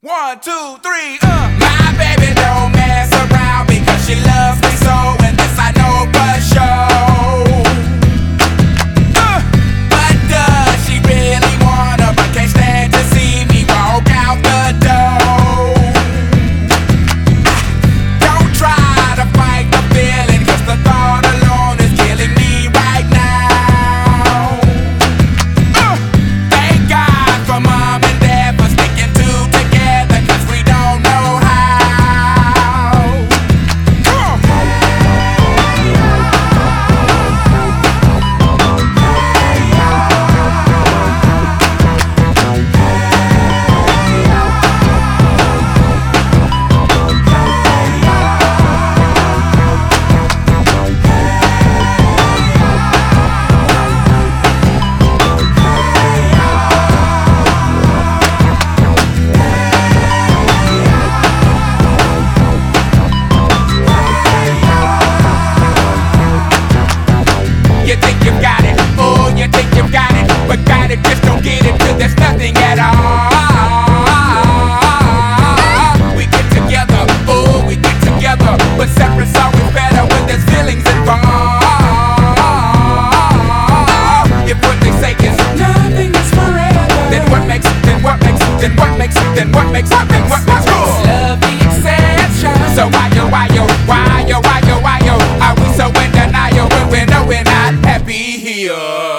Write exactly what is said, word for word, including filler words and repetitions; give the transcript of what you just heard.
One, two, three, uh. My baby don't mess around because she loves me so, and this I know for sure. Uh. But does she really wanna, but can't stand to see me walk out the door? Don't try to fight the feeling, cause the thought alone is killing me right now. Uh. Thank God for mom and dad for sticking two together, cause we don't know how. Come on. You think you got it, oh, you think you got it, but got it, just don't get it till there's nothing at all. We get together, oh, we get together, but separate's always better when there's feelings involved. If what they say is nothing is forever, then what makes it, then what makes it, then what makes it, then what makes it, then what makes it love the exception. So why yo, why yo, why yo, why yo, why yo, are we so in denial when we know we're not happy here?